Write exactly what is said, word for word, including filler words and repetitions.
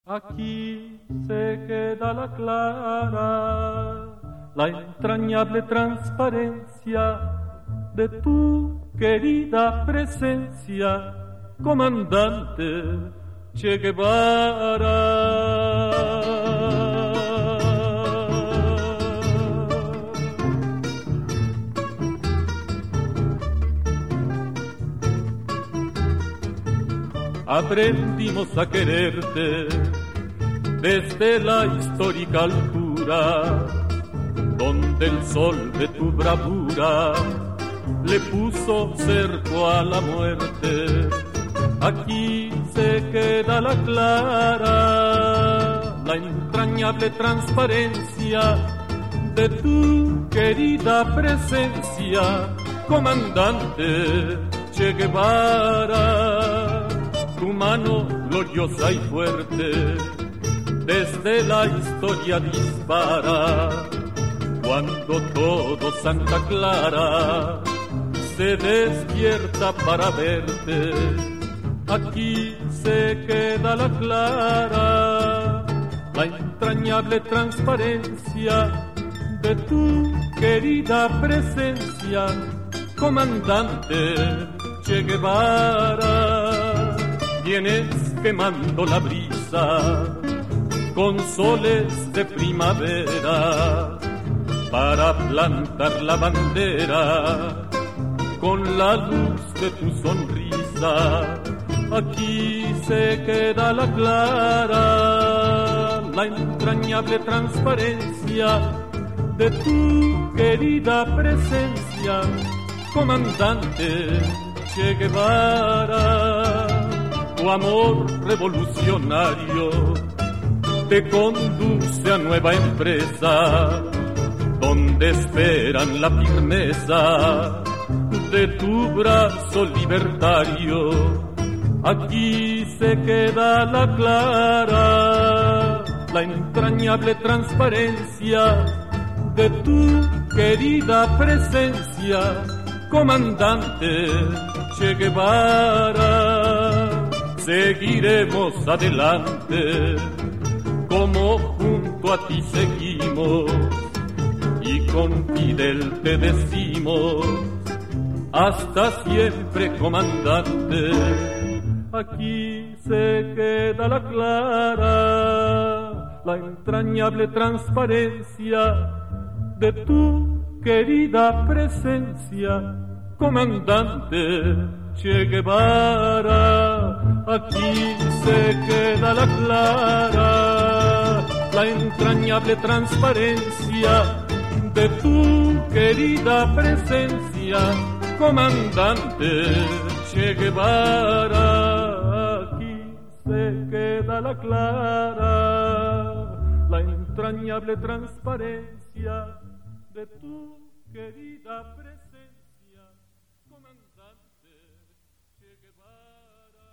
Aquí se queda la clara, la entrañable transparencia de tu querida presencia, comandante Che Guevara. Aprendimos a quererte desde la histórica altura, donde el sol de tu bravura le puso cerco a la muerte. Aquí se queda la clara, la entrañable transparencia de tu querida presencia, comandante Che Guevara. Tu mano gloriosa y fuerte desde la historia dispara, cuando todo Santa Clara se despierta para verte. Aquí se queda la clara, la entrañable transparencia de tu querida presencia, comandante Che Guevara. Vienes quemando la brisa con soles de primavera para plantar la bandera con la luz de tu sonrisa. Aquí se queda la clara, la entrañable transparencia de tu querida presencia, comandante Che Guevara. Tu amor revolucionario te conduce a nueva empresa, donde esperan la firmeza de tu brazo libertario. Aquí se queda la clara, la entrañable transparencia de tu querida presencia, comandante Che Guevara. Seguiremos adelante, como junto a ti seguimos, y con Fidel te decimos, hasta siempre, comandante. Aquí se queda la clara, la entrañable transparencia de tu querida presencia, comandante Che Guevara. Aquí se queda la clara, la entrañable transparencia de tu querida presencia, comandante Che Guevara. Aquí se queda la clara, la entrañable transparencia de tu querida presencia, comandante Che Guevara.